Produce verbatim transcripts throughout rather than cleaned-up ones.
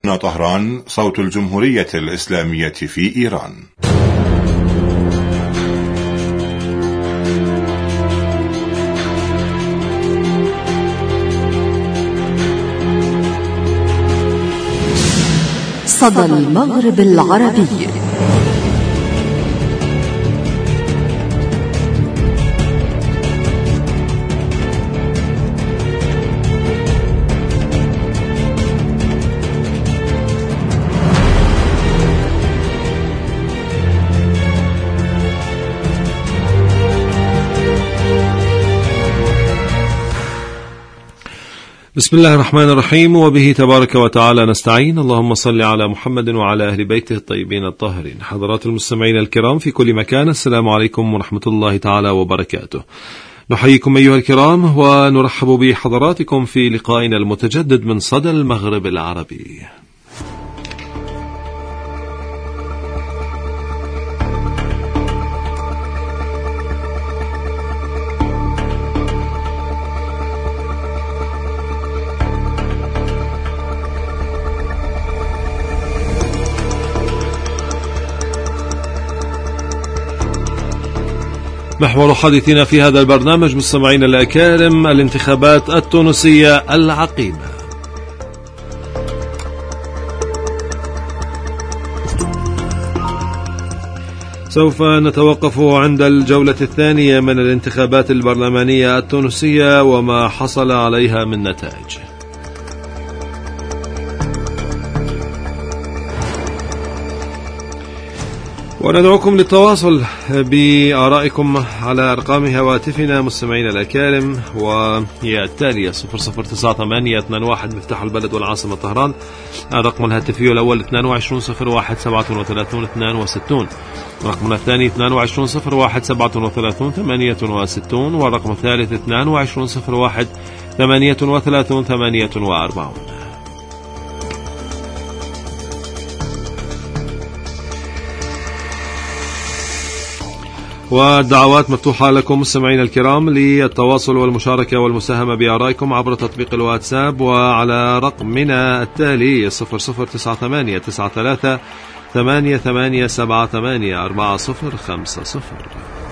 هنا طهران، صوت الجمهورية الإسلامية في إيران. صدى المغرب العربي. بسم الله الرحمن الرحيم، وبه تبارك وتعالى نستعين. اللهم صل على محمد وعلى أهل بيته الطيبين الطاهرين. حضرات المستمعين الكرام في كل مكان، السلام عليكم ورحمة الله تعالى وبركاته. نحييكم أيها الكرام ونرحب بحضراتكم في لقائنا المتجدد من صدى المغرب العربي. محور حديثنا في هذا البرنامج مستمعين الأكارم الانتخابات التونسية العقيمة. سوف نتوقف عند الجولة الثانية من الانتخابات البرلمانية التونسية وما حصل عليها من نتائج. وندعوكم للتواصل بآرائكم على أرقام هواتفنا مستمعين الأكارم، وهي التالية صفر صفر تسعة ثمانية اثنان واحد مفتاح البلد والعاصمة طهران. الرقم الهاتفي الأول اثنان وعشرين صفر واحد سبعة وثلاثين اثنان وستين، رقمنا الثاني اثنان وعشرين صفر واحد سبعة وثلاثين ثمانية وستين، والرقم الثالث اثنان وعشرين صفر واحد ثمانية وثلاثين ثمانية وأربعين. والدعوات مفتوحة لكم مستمعين الكرام للتواصل والمشاركة والمساهمة بآرائكم عبر تطبيق الواتساب وعلى رقمنا التالي صفر صفر تسعة ثمانية تسعة ثلاثة ثمانية ثمانية سبعة ثمانية أربعة صفر خمسة صفر.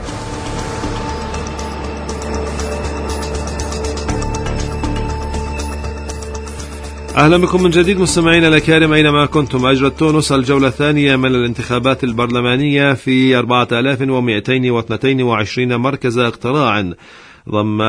أهلا بكم من جديد مستمعينا الأكارم أينما كنتم. أجرت تونس الجولة الثانية من الانتخابات البرلمانية في أربعة آلاف ومئتين واثنين وعشرين مركز اقتراع، ضم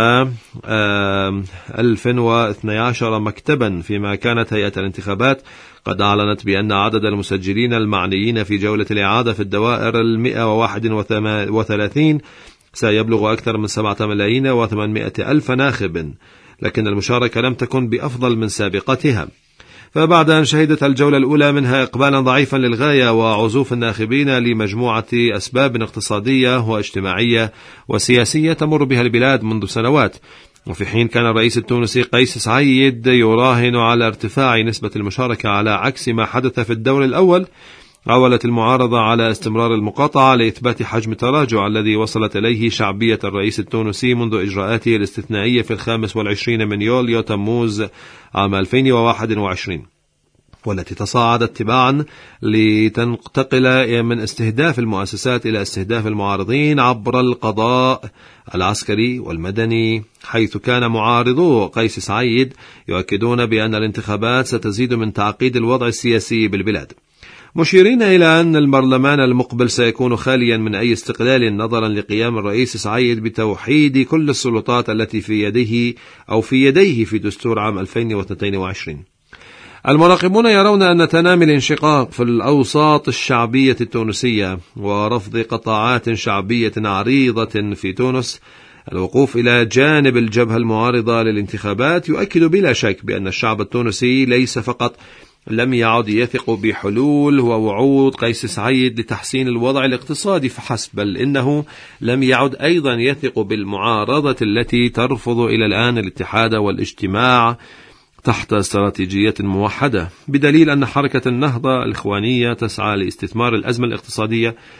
ألف واثني عشر مكتبا، فيما كانت هيئة الانتخابات قد أعلنت بأن عدد المسجلين المعنيين في جولة الإعادة في الدوائر المئة وواحد وثلاثين سيبلغ أكثر من سبعة ملايين وثمانمائة ألف ناخب، لكن المشاركة لم تكن بأفضل من سابقتها. فبعد أن شهدت الجولة الأولى منها إقبالا ضعيفا للغاية وعزوف الناخبين لمجموعة أسباب اقتصادية واجتماعية وسياسية تمر بها البلاد منذ سنوات، وفي حين كان الرئيس التونسي قيس سعيد يراهن على ارتفاع نسبة المشاركة على عكس ما حدث في الدور الأول، عولت المعارضة على استمرار المقاطعة لإثبات حجم التراجع الذي وصلت إليه شعبية الرئيس التونسي منذ إجراءاته الاستثنائية في الخامس والعشرين من يوليو تموز عام ألفين وواحد وعشرين، والتي تصاعدت تباعا لتنتقل من استهداف المؤسسات إلى استهداف المعارضين عبر القضاء العسكري والمدني، حيث كان معارضو قيس سعيد يؤكدون بأن الانتخابات ستزيد من تعقيد الوضع السياسي بالبلاد، مشيرين إلى أن البرلمان المقبل سيكون خاليا من أي استقلال نظرا لقيام الرئيس سعيد بتوحيد كل السلطات التي في يده أو في يديه في دستور عام ألفين واثنين وعشرين. المراقبون يرون أن تنامي الانشقاق في الأوساط الشعبية التونسية ورفض قطاعات شعبية عريضة في تونس الوقوف إلى جانب الجبهة المعارضة للانتخابات يؤكد بلا شك بأن الشعب التونسي ليس فقط لم يعد يثق بحلول ووعود قيس سعيد لتحسين الوضع الاقتصادي فحسب، بل إنه لم يعد أيضا يثق بالمعارضة التي ترفض إلى الآن الاتحاد والاجتماع تحت استراتيجية موحدة، بدليل أن حركة النهضة الإخوانية تسعى لاستثمار الأزمة الاقتصادية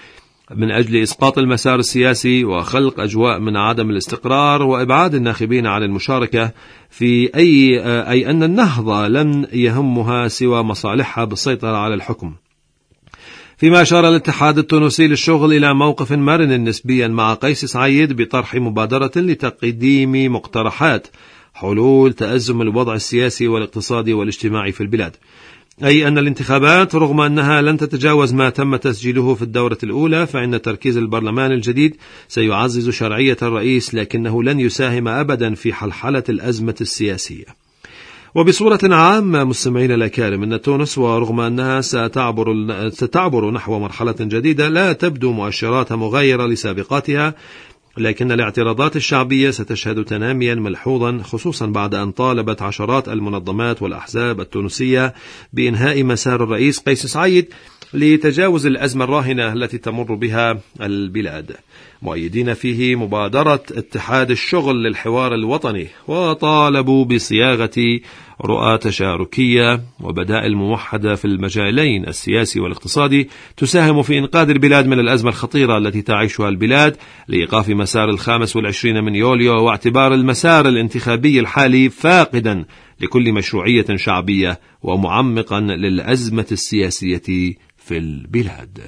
من أجل إسقاط المسار السياسي وخلق أجواء من عدم الاستقرار وإبعاد الناخبين عن المشاركة في أي أي أن النهضة لن يهمها سوى مصالحها بالسيطرة على الحكم. فيما أشار الاتحاد التونسي للشغل إلى موقف مرن نسبيا مع قيس سعيد بطرح مبادرة لتقديم مقترحات حلول تأزم الوضع السياسي والاقتصادي والاجتماعي في البلاد، أي أن الانتخابات رغم أنها لن تتجاوز ما تم تسجيله في الدورة الأولى، فإن تركيز البرلمان الجديد سيعزز شرعية الرئيس، لكنه لن يساهم أبدا في حلحلة الأزمة السياسية. وبصورة عامة مستمعين الأكارم، أن تونس ورغم أنها ستعبر, ستعبر نحو مرحلة جديدة لا تبدو مؤشراتها مغايرة لسابقاتها، لكن الاعتراضات الشعبية ستشهد تناميا ملحوظا، خصوصا بعد أن طالبت عشرات المنظمات والأحزاب التونسية بإنهاء مسار الرئيس قيس سعيد لتجاوز الأزمة الراهنة التي تمر بها البلاد، مؤيدين فيه مبادرة اتحاد الشغل للحوار الوطني، وطالبوا بصياغة رؤى تشاركية وبدائل موحدة في المجالين السياسي والاقتصادي تساهم في إنقاذ البلاد من الأزمة الخطيرة التي تعيشها البلاد، لإيقاف مسار الخامس والعشرين من يوليو، واعتبار المسار الانتخابي الحالي فاقدا لكل مشروعية شعبية ومعمقا للأزمة السياسية في البلاد.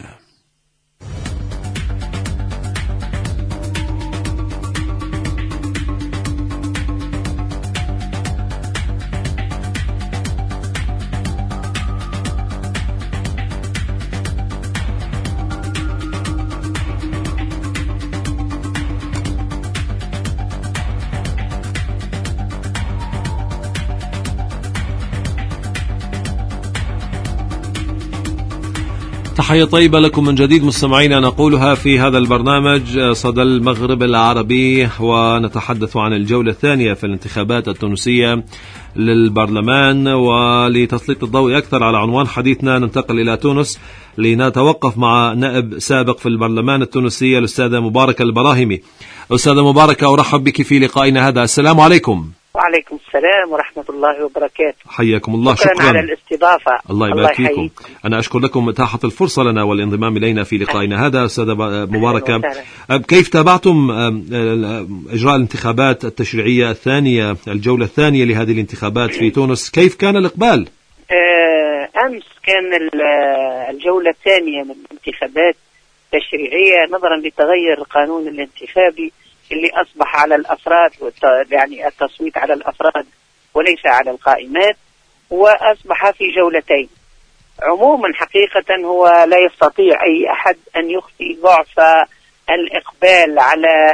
تحية طيبة لكم من جديد مستمعينا، نقولها في هذا البرنامج صدى المغرب العربي، ونتحدث عن الجولة الثانية في الانتخابات التونسية للبرلمان. ولتسليط الضوء أكثر على عنوان حديثنا ننتقل إلى تونس لنتوقف مع نائب سابق في البرلمان التونسي الأستاذة مباركة البراهيمي. أستاذة مباركة، أرحب بك في لقائنا هذا. السلام عليكم. وعليكم السلام ورحمة الله وبركاته. حياكم الله. شكرا, شكرا على الاستضافة. الله يبارك فيكم. أنا أشكر لكم إتاحة الفرصة لنا والانضمام إلينا في لقائنا هذا. أستاذة مباركة، كيف تابعتم إجراء الانتخابات التشريعية الثانية، الجولة الثانية لهذه الانتخابات في تونس؟ كيف كان الإقبال؟ أمس كان الجولة الثانية من الانتخابات التشريعية نظرا لتغير القانون الانتخابي اللي أصبح على الأفراد، يعني التصويت على الأفراد وليس على القائمات، وأصبح في جولتين. عموما حقيقة هو لا يستطيع أي أحد أن يخفي ضعف الإقبال على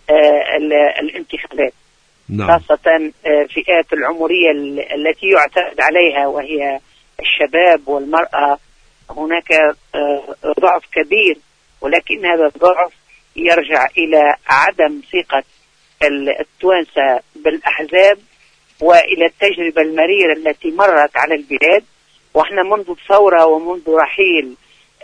الانتخابات، نعم. خاصة فئات العمرية التي يعتمد عليها وهي الشباب والمرأة. هناك ضعف كبير، ولكن هذا الضعف يرجع إلى عدم ثقة التوانسة بالأحزاب وإلى التجربة المريرة التي مرت على البلاد. وإحنا منذ الثورة ومنذ رحيل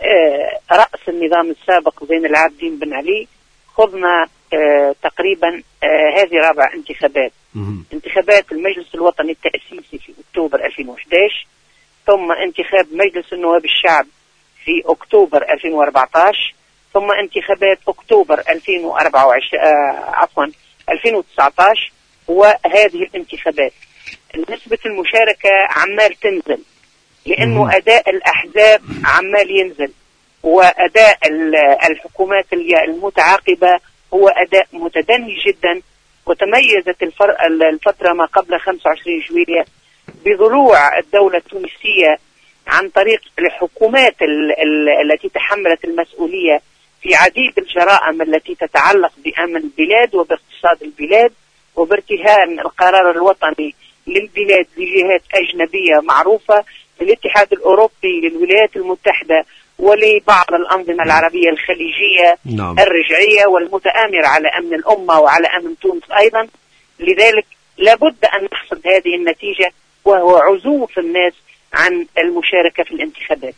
رأس النظام السابق زين العابدين بن علي خضنا تقريبا هذه رابع انتخابات، انتخابات المجلس الوطني التأسيسي في أكتوبر ألفين وأحد عشر، ثم انتخاب مجلس النواب الشعب في أكتوبر ألفين وأربعة عشر، ثم انتخابات أكتوبر ألفين وأربعة وعشرين آه عفوا ألفين وتسعة عشر. وهذه الانتخابات نسبة المشاركة عمال تنزل، لأنه أداء الأحزاب عمال ينزل، وأداء الحكومات المتعاقبة هو أداء متدني جدا. وتميزت الفترة ما قبل خمسة وعشرين جويلية بضلوع الدولة التونسية عن طريق الحكومات التي تحملت المسؤولية في عديد الجرائم التي تتعلق بأمن البلاد وباقتصاد البلاد وبارتهان القرار الوطني للبلاد لجهات أجنبية معروفة، للاتحاد الأوروبي، للولايات المتحدة، ولبعض الأنظمة العربية الخليجية، نعم. الرجعية والمتآمرة على أمن الأمة وعلى أمن تونس أيضا. لذلك لابد أن نحصد هذه النتيجة، وهو عزوف الناس عن المشاركة في الانتخابات.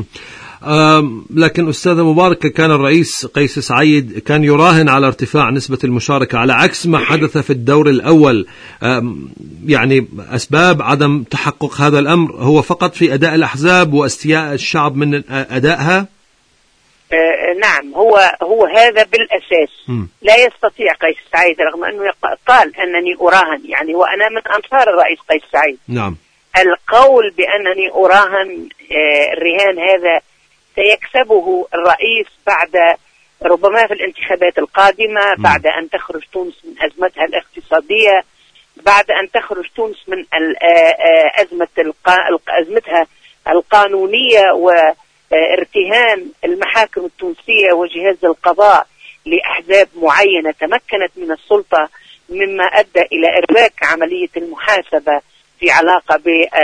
لكن أستاذة مباركة، كان الرئيس قيس سعيد كان يراهن على ارتفاع نسبة المشاركة على عكس ما حدث في الدور الأول. يعني أسباب عدم تحقق هذا الأمر هو فقط في أداء الأحزاب واستياء الشعب من أدائها؟ آه نعم، هو هو هذا بالأساس. م. لا يستطيع قيس سعيد رغم أنه قال أنني أراهن، يعني وأنا من أنصار الرئيس قيس سعيد. نعم. القول بأنني أراهن آه الرهان هذا سيكسبه الرئيس بعد ربما في الانتخابات القادمة، م. بعد أن تخرج تونس من أزمتها الاقتصادية، بعد أن تخرج تونس من أزمة أزمتها القانونية وارتهان المحاكم التونسية وجهاز القضاء لأحزاب معينة تمكنت من السلطة، مما أدى إلى إرباك عملية المحاسبة في علاقة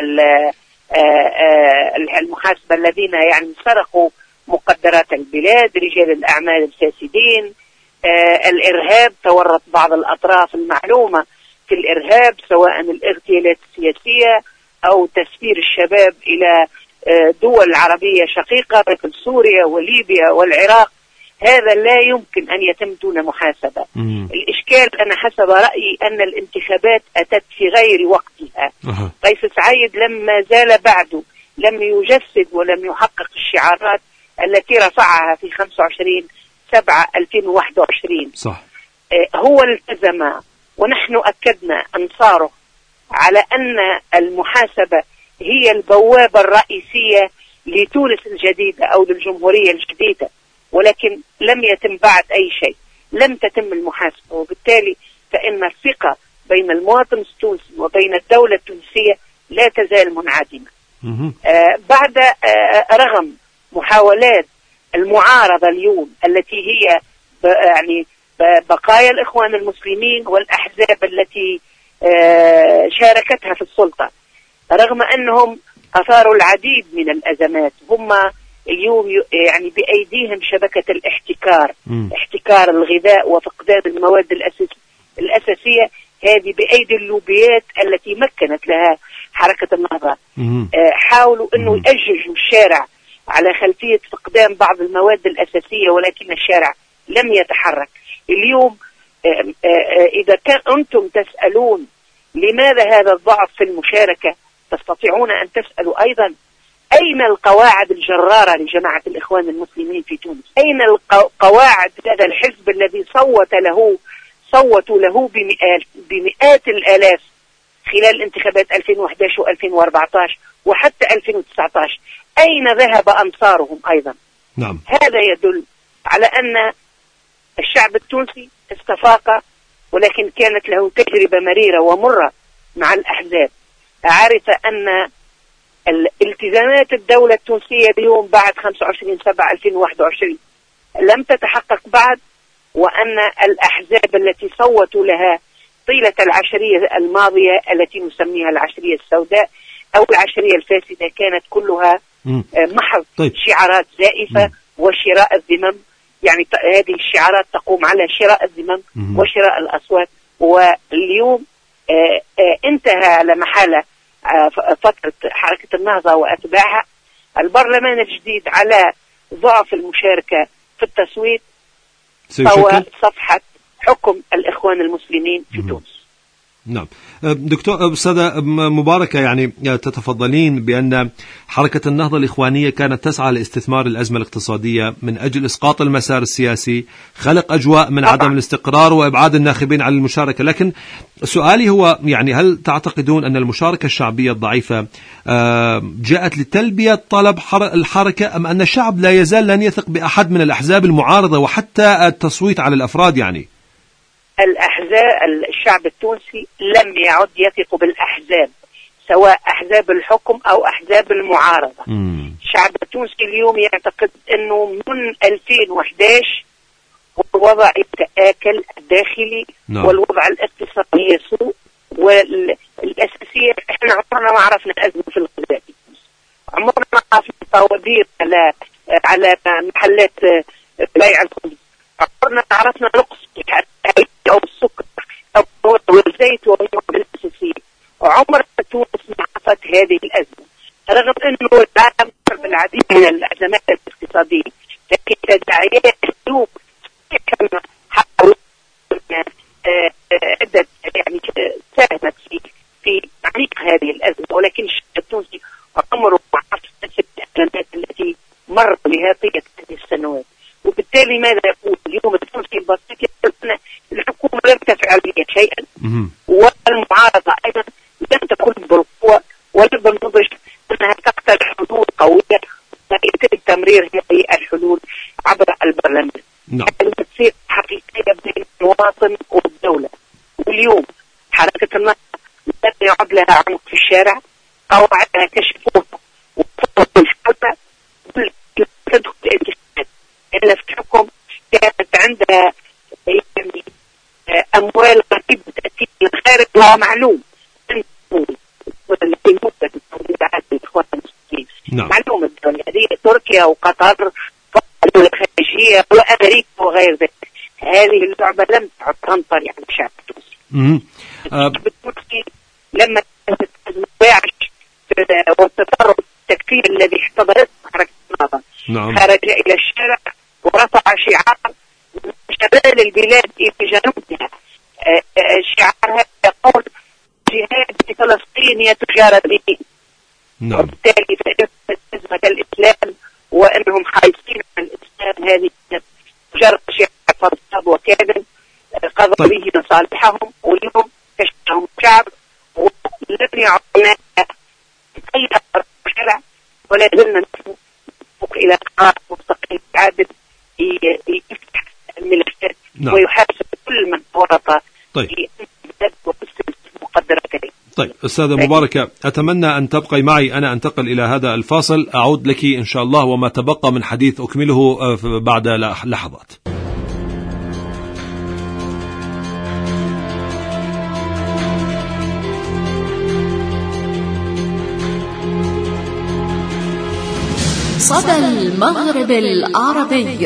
بالمحاسبة الذين يعني سرقوا مقدرات البلاد، رجال الأعمال الفاسدين، الإرهاب، تورط بعض الأطراف المعلومة في الإرهاب سواء الاغتيالات السياسية أو تسفير الشباب إلى دول عربية شقيقة مثل سوريا وليبيا والعراق. هذا لا يمكن أن يتم دون محاسبة. مم. الإشكال أنا حسب رأيي أن الانتخابات أتت في غير وقتها. أه. قيس سعيد لما زال بعده لم يجسد ولم يحقق الشعارات التي رفعها في خمسة وعشرين سبعة ألفين وواحد وعشرين. صح. هو التزم ونحن أكدنا أنصاره على أن المحاسبة هي البوابة الرئيسية لتونس الجديدة أو للجمهورية الجديدة، ولكن لم يتم بعد أي شيء، لم تتم المحاسبة، وبالتالي فإن الثقة بين المواطن التونسي وبين الدولة التونسية لا تزال منعدمة. آه بعد آه رغم محاولات المعارضة اليوم التي هي يعني بقايا الإخوان المسلمين والأحزاب التي آه شاركتها في السلطة، رغم أنهم أثاروا العديد من الأزمات، هم اليوم يعني بأيديهم شبكة الاحتكار، م. احتكار الغذاء وفقدان المواد الأساس الأساسية، هذه بأيدي اللوبيات التي مكنت لها حركة النهضة. آه حاولوا أنه يأججوا الشارع على خلفية فقدان بعض المواد الأساسية، ولكن الشارع لم يتحرك. اليوم آه آه إذا كان أنتم تسألون لماذا هذا الضعف في المشاركة، تستطيعون أن تسألوا أيضا أين القواعد الجرارة لجماعة الإخوان المسلمين في تونس؟ أين القواعد هذا الحزب الذي صوت له صوتوا له بمئات, بمئات الآلاف خلال انتخابات ألفين وإحدى عشر وألفين وأربعة عشر وحتى ألفين وتسعة عشر؟ أين ذهب أنصارهم أيضا؟ نعم. هذا يدل على أن الشعب التونسي استفاق، ولكن كانت له تجربة مريرة ومرة مع الأحزاب. عرف أن الالتزامات الدولة التونسية اليوم بعد خمسة وعشرين سبعة ألفين وواحد وعشرين لم تتحقق بعد، وأن الأحزاب التي صوتوا لها طيلة العشرية الماضية التي نسميها العشرية السوداء أو العشرية الفاسدة كانت كلها محض طيب. شعارات زائفة م. وشراء الذمم، يعني هذه الشعارات تقوم على شراء الذمم م. وشراء الأصوات. واليوم آآ آآ انتهى على محالة فترة حركة النهضة وأتباعها البرلمان الجديد على ضعف المشاركة في التصويت طوى صفحة حكم الإخوان المسلمين في تونس. نعم دكتور أستاذة مباركة، يعني تتفضلين بأن حركة النهضة الإخوانية كانت تسعى لاستثمار الأزمة الاقتصادية من أجل إسقاط المسار السياسي، خلق أجواء من عدم الاستقرار وإبعاد الناخبين عن المشاركة. لكن سؤالي هو يعني هل تعتقدون أن المشاركة الشعبية الضعيفة جاءت لتلبية طلب الحركة، أم أن الشعب لا يزال لن يثق بأحد من الأحزاب المعارضة وحتى التصويت على الأفراد؟ يعني الأحزاب الشعب التونسي لم يعد يثق بالأحزاب، سواء أحزاب الحكم أو أحزاب المعارضة. مم. الشعب التونسي اليوم يعتقد أنه من ألفين وإحدى عشر والوضع يتآكل الداخلي no. والوضع الاقتصادي يسوء، والأساسية احنا عمرنا ما عرفنا أزمة في الغذاء، عمرنا ما عرفنا طوابير على على محلات بيع الخبز، عمرنا ما عرفنا نقص أو السكر أو الزيت والمواد الأساسية، وعمر تونس ما عرفت هذه الأزمة، رغم أنه العالم مر بالعديد من الأزمات الاقتصادية، لكن تداعيات السوق كما حاولوا عدة يعني ساهمت في في تعميق هذه الأزمة، ولكن الشعب التونسي عمره ما عرف الأزمات التي مر بها طيلة هذه السنوات. لماذا يقول اليوم التونسي البسيط أن الحكومة لم تفعل بها شيئا والمعارضة أيضا لم تكن بالقوة ولا بالنضج أنها تقترح حلول قوية ويتم تمرير هذه الحلول عبر البرلمان. نعم. تصير حقيقية بين المواطن والدولة. واليوم حركة النهضة لم يعد لها عمق في الشارع، قواعدها كشفوها وفقوا الحكمة تدخل الانتخابات إلا في الحكم كانت عندها يعني أموال غريبة تأتي من الخارج وهو معلوم نعم. معلوم الدولة هذه تركيا وقطر والدول الخارجية وأمريكا وغير ذلك. هذه اللعبة لم تعد تنطر على الشعب التونسي. التونسي لما تتواعش والتطرف التكفير الذي احتضنته حركة النهضة نعم. خرج إلى الشارع ورفع شعار من شمال البلاد إلى جنوبها. الشعار هذا يقول جهاد في فلسطين يتجارى به. نعم. وبالتالي فإن أزمة الإسلام وأنهم حريصين على الإسلام هذه مجرد شعار فرصاب وكامل قضى طيب. به مصالحهم واليوم كشفهم الشعب ولم يعطينا أي أثر في الشارع ولا زلنا نسمع إلى قرار مستقل عادل يفتح الملفات. نعم. ويحاسب كل من ورط طيب. في مقدرته. طيب أستاذة مباركة، أتمنى أن تبقي معي، أنا أنتقل إلى هذا الفاصل، أعود لك إن شاء الله وما تبقى من حديث أكمله بعد لحظات. صدى المغرب العربي،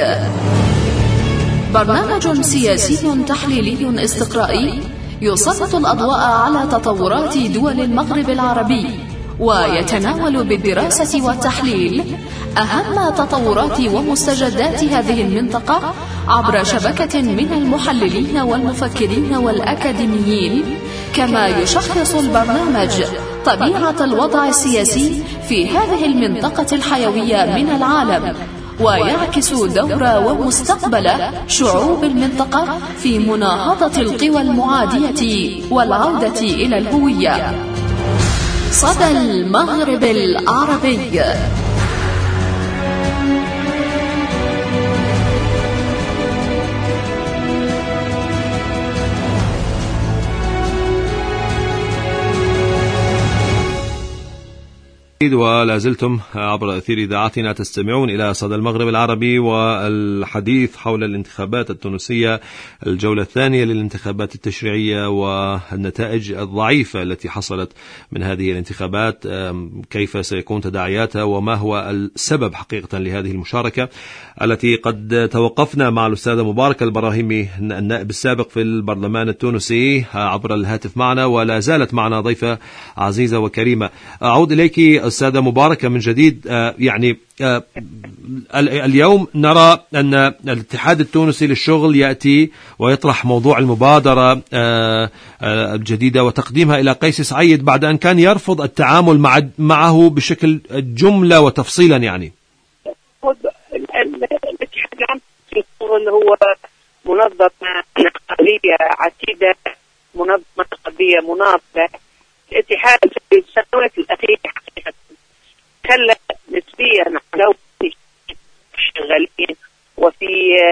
برنامج سياسي تحليلي استقرائي يسلط الأضواء على تطورات دول المغرب العربي ويتناول بالدراسة والتحليل أهم تطورات ومستجدات هذه المنطقة عبر شبكة من المحللين والمفكرين والأكاديميين. كما يشخص البرنامج طبيعة الوضع السياسي في هذه المنطقة الحيوية من العالم، ويعكس دور ومستقبل شعوب المنطقة في مناهضة القوى المعادية والعودة إلى الهوية. صدى المغرب العربي. ولا زلتم عبر أثير إذاعتنا تستمعون إلى صدى المغرب العربي والحديث حول الانتخابات التونسية، الجولة الثانية للانتخابات التشريعية والنتائج الضعيفة التي حصلت من هذه الانتخابات، كيف سيكون تداعياتها وما هو السبب حقيقة لهذه المشاركة التي قد توقفنا مع الأستاذة مباركة البراهيمي النائب السابق في البرلمان التونسي عبر الهاتف معنا، ولا زالت معنا ضيفة عزيزة وكريمة. أعود إليك أستاذة مباركة من جديد. يعني اليوم نرى أن الاتحاد التونسي للشغل يأتي ويطرح موضوع المبادرة الجديدة وتقديمها إلى قيس سعيد بعد أن كان يرفض التعامل مع معه بشكل جملة وتفصيلا. يعني الاتحاد العام في الشغل هو منظمة نقابية عتيدة، منظمة نقابية مناضلة. الاتحاد في السنوات الأخيرة حقيقة خلى نسبيا على شغالين وفي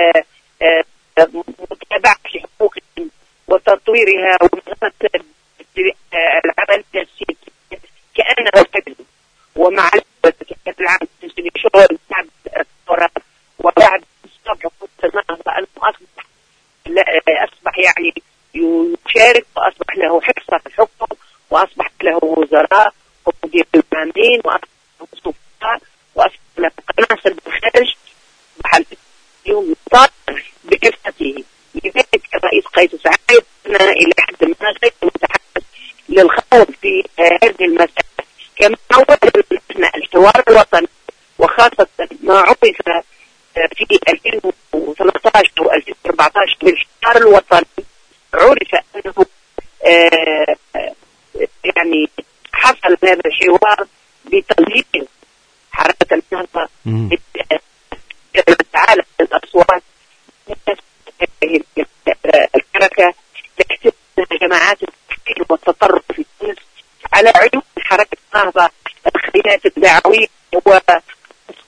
متابعة حقوقهم وتطويرها ومنظمة العمل السياسي كأنه حزب. ومع الاتحاد العام في شغل بعد الثورة وبعد استقرار حقوق النهضة أنه أصبح أصبح يعني يشارك وأصبح له حصة في الحكم وأصبح له وزراء ومدير العامين وأصبح له سلطات وأصبح له قناصل بالخارج. اليوم يطالب بكفته. لذلك الرئيس قيس سعيد أنا إلى حد ما غير متحمس للخوض في هذه المسألة. كما عودنا الحوار الوطني وخاصة ما عرف في ألفين وثلاثة عشر و ألفين وأربعة عشر بالحوار الوطني، عرف أنه آه يعني حصل هذا الحوار بتضليل حركة النهضة تعالى الأصوات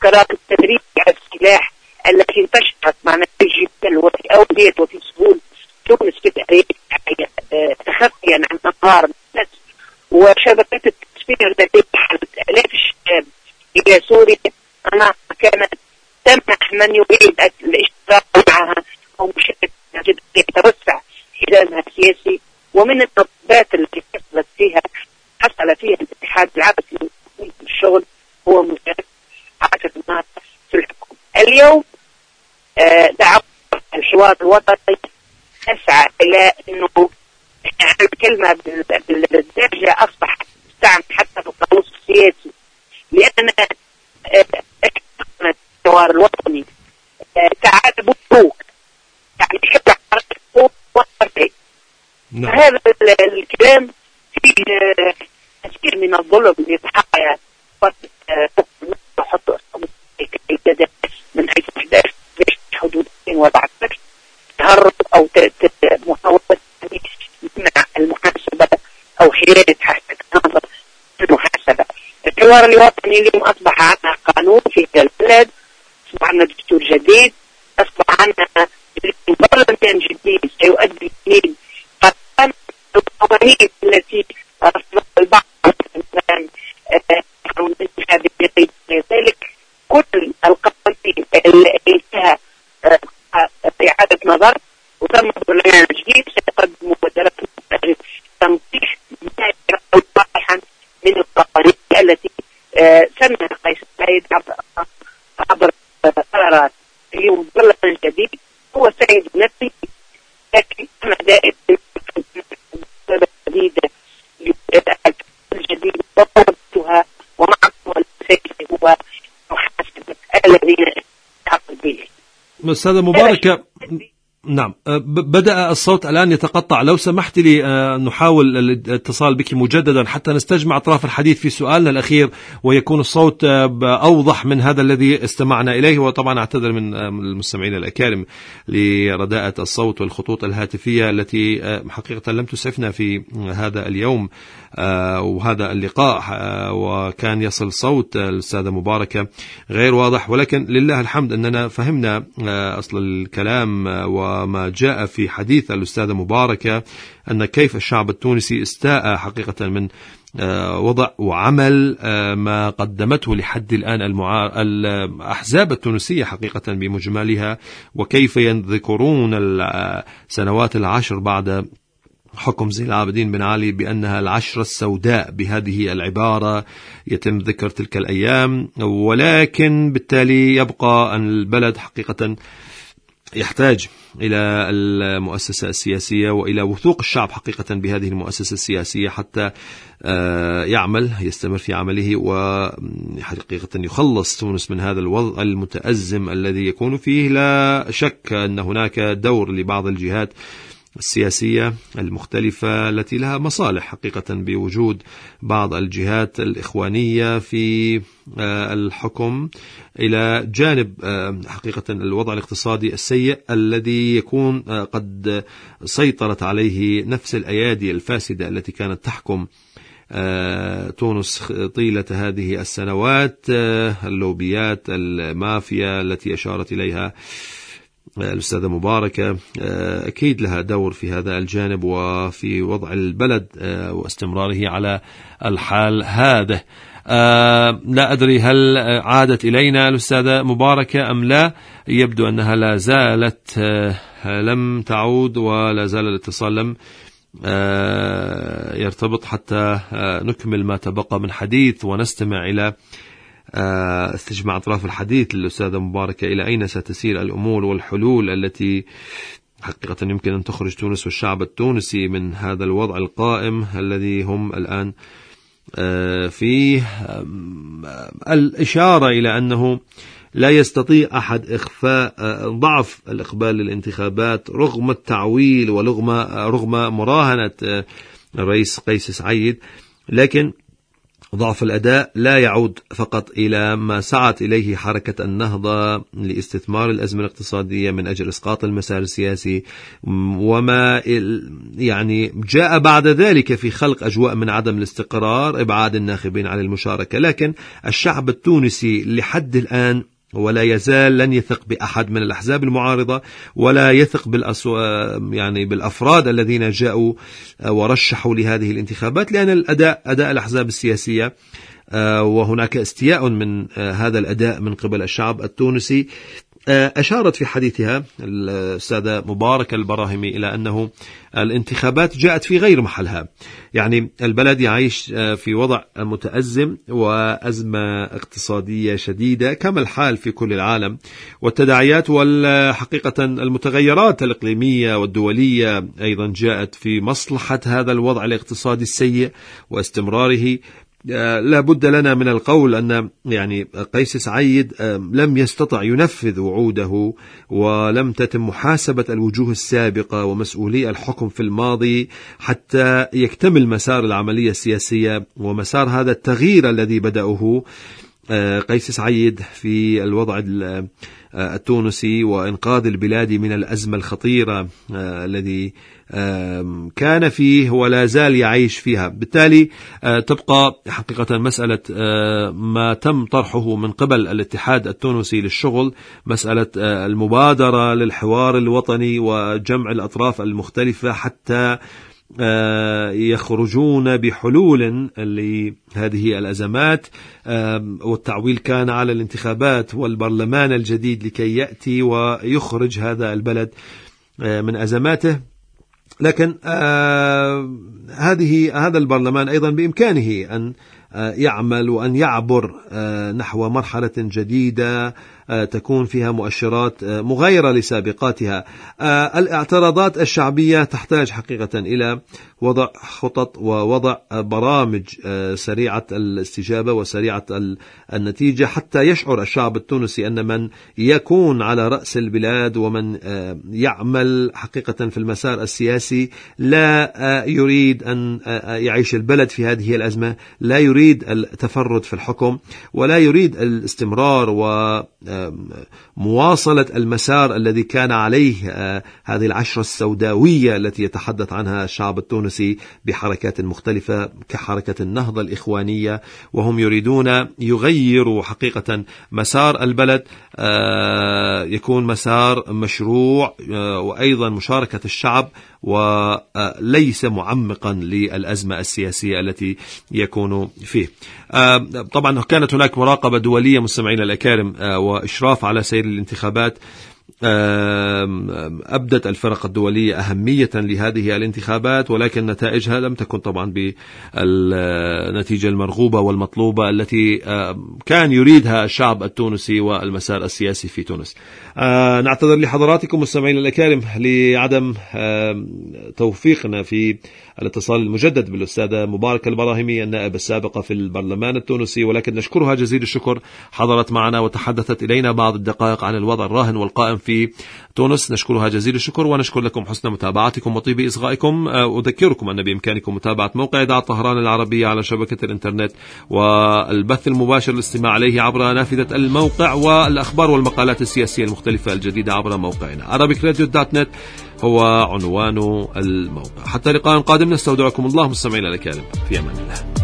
معسكرات التدريب على السلاح التي انتشرت مع نتيجة وفي أودية وفي سهول تونس في تخفيا عن أنظار الناس، وشبكات التسفير التي حلت آلاف الشباب إلى سوريا أنا كانت تمنح من يريد الاشتراك معها أو مشاركة يتوسع حزامها السياسي. ومن التطبيقات التي حصلت فيها حصل فيها الاتحاد العربي للشغل هو مشاركة عشرة الناس في الحكم. اليوم دعوة الحوار الوطني تسعى إلى أنه الكلمة بالدرجة أصبحت تستعمل حتى في القاموس السياسي، لأن الحوار الوطني تعال بوك يعني حتى حركة وطني. هذا الكلام فيه كثير من الظلم لضحايا حط من حيث أحداث حدودين وضعت تهرب أو محاولة منع المحاسبة أو حيلة حتى تنظر المحاسبة. الحوار الوطني اليوم أصبح عندنا قانون في البلد، أصبح عندنا دستور جديد، أصبح عندنا برلمان جديد سيؤدي إلى قانون القوانين التي رفضها البعض من قانون الانتخابي. لذلك كل القوانين التي فيها إعادة نظر وتم برلمان جديد سيقدم مبادرة تنظيف ما يرى واضحا من القوانين التي سنها قيس سعيد عبر قرارات. اليوم برلمان جديد هو سيد نفسي، لكن أنا دائما جديدة الجديدة وقوتها ومعها السيد هو محاسبة الذين يعقل به. أستاذة مباركة، نعم، بدأ الصوت الآن يتقطع، لو سمحت لي نحاول الاتصال بك مجددا حتى نستجمع أطراف الحديث في سؤالنا الأخير ويكون الصوت أوضح من هذا الذي استمعنا إليه. وطبعا أعتذر من المستمعين الأكارم لرداءة الصوت والخطوط الهاتفية التي حقيقة لم تسعفنا في هذا اليوم وهذا اللقاء، وكان يصل صوت الأستاذة مباركة غير واضح، ولكن لله الحمد أننا فهمنا أصل الكلام وما جاء في حديث الأستاذة مباركة أن كيف الشعب التونسي استاء حقيقة من وضع وعمل ما قدمته لحد الآن المعار... الأحزاب التونسية حقيقة بمجملها، وكيف يذكرون السنوات العشر بعد حكم زين العابدين بن علي بأنها العشرة السوداء، بهذه العبارة يتم ذكر تلك الأيام. ولكن بالتالي يبقى أن البلد حقيقة يحتاج إلى المؤسسة السياسية وإلى وثوق الشعب حقيقة بهذه المؤسسة السياسية حتى يعمل يستمر في عمله وحقيقة يخلص تونس من هذا الوضع المتأزم الذي يكون فيه. لا شك أن هناك دور لبعض الجهات السياسية المختلفة التي لها مصالح حقيقة بوجود بعض الجهات الإخوانية في الحكم، إلى جانب حقيقة الوضع الاقتصادي السيء الذي يكون قد سيطرت عليه نفس الأيادي الفاسدة التي كانت تحكم تونس طيلة هذه السنوات، اللوبيات المافيا التي أشارت إليها الأستاذة مباركة. أكيد لها دور في هذا الجانب وفي وضع البلد واستمراره على الحال هذا. لا أدري هل عادت إلينا الأستاذة مباركة أم لا، يبدو أنها لا زالت لم تعود ولا زال الاتصال لم يرتبط حتى نكمل ما تبقى من حديث ونستمع إلى استجمع أطراف الحديث للأستاذة مباركة إلى أين ستسير الأمور والحلول التي حقيقة يمكن أن تخرج تونس والشعب التونسي من هذا الوضع القائم الذي هم الآن فيه. الإشارة إلى أنه لا يستطيع أحد إخفاء ضعف الإقبال للانتخابات رغم التعويل ورغم رغم مراهنة الرئيس قيس سعيد، لكن ضعف الأداء لا يعود فقط إلى ما سعت إليه حركة النهضة لاستثمار الأزمة الاقتصادية من أجل إسقاط المسار السياسي، وما يعني جاء بعد ذلك في خلق أجواء من عدم الاستقرار، إبعاد الناخبين عن المشاركة. لكن الشعب التونسي لحد الآن ولا يزال لن يثق بأحد من الأحزاب المعارضة، ولا يثق بالأسو... يعني بالأفراد الذين جاءوا ورشحوا لهذه الانتخابات، لأن الأداء أداء الأحزاب السياسية، وهناك استياء من هذا الأداء من قبل الشعب التونسي. أشارت في حديثها السادة مبارك البراهيمي إلى أنه الانتخابات جاءت في غير محلها، يعني البلد يعيش في وضع متأزم وأزمة اقتصادية شديدة كما الحال في كل العالم، والتداعيات والحقيقة المتغيرات الإقليمية والدولية أيضا جاءت في مصلحة هذا الوضع الاقتصادي السيء واستمراره. لا بد لنا من القول أن يعني قيس سعيد لم يستطع ينفذ وعوده، ولم تتم محاسبة الوجوه السابقة ومسؤولي الحكم في الماضي حتى يكتمل مسار العملية السياسية ومسار هذا التغيير الذي بدأه قيس سعيد في الوضع التونسي وإنقاذ البلاد من الأزمة الخطيرة الذي كان فيه ولا زال يعيش فيها. بالتالي تبقى حقيقة مسألة ما تم طرحه من قبل الاتحاد التونسي للشغل، مسألة المبادرة للحوار الوطني وجمع الأطراف المختلفة حتى يخرجون بحلول لهذه الأزمات، والتعويل كان على الانتخابات والبرلمان الجديد لكي يأتي ويخرج هذا البلد من أزماته. لكن هذه هذا البرلمان أيضا بإمكانه أن يعمل وأن يعبر نحو مرحلة جديدة تكون فيها مؤشرات مغايرة لسابقاتها. الاعتراضات الشعبية تحتاج حقيقة إلى وضع خطط ووضع برامج سريعة الاستجابة وسريعة النتيجة حتى يشعر الشعب التونسي أن من يكون على رأس البلاد ومن يعمل حقيقة في المسار السياسي لا يريد أن يعيش البلد في هذه الأزمة، لا يريد التفرد في الحكم، ولا يريد الاستمرار ومواصلة المسار الذي كان عليه هذه العشرة السوداوية التي يتحدث عنها الشعب التونسي بحركات مختلفة كحركة النهضة الإخوانية، وهم يريدون يغيروا حقيقة مسار البلد، يكون مسار مشروع وأيضا مشاركة الشعب وليس معمقا للأزمة السياسية التي يكون فيه. طبعا كانت هناك مراقبة دولية مستمعين الأكارم وإشراف على سير الانتخابات. أبدت الفرق الدولية أهمية لهذه الانتخابات، ولكن نتائجها لم تكن طبعا بالنتيجة المرغوبة والمطلوبة التي كان يريدها الشعب التونسي والمسار السياسي في تونس. نعتذر لحضراتكم مستمعين الأكارم لعدم توفيقنا في الاتصال المجدد بالأستاذة مبارك البراهيمي النائب السابقة في البرلمان التونسي، ولكن نشكرها جزيل الشكر، حضرت معنا وتحدثت إلينا بعض الدقائق عن الوضع الراهن والقائم في تونس. نشكرها جزيل الشكر ونشكر لكم حسن متابعتكم وطيب إصغائكم. أذكركم أن بإمكانكم متابعة موقع إذاعة طهران العربية على شبكة الإنترنت والبث المباشر الاستماع عليه عبر نافذة الموقع، والأخبار والمقالات السياسية المختلفة الجديدة عبر موقعنا arabic radio dot net هو عنوان الموقع. حتى لقاء قادم نستودعكم الله مستمعين الكرام، في أمان الله.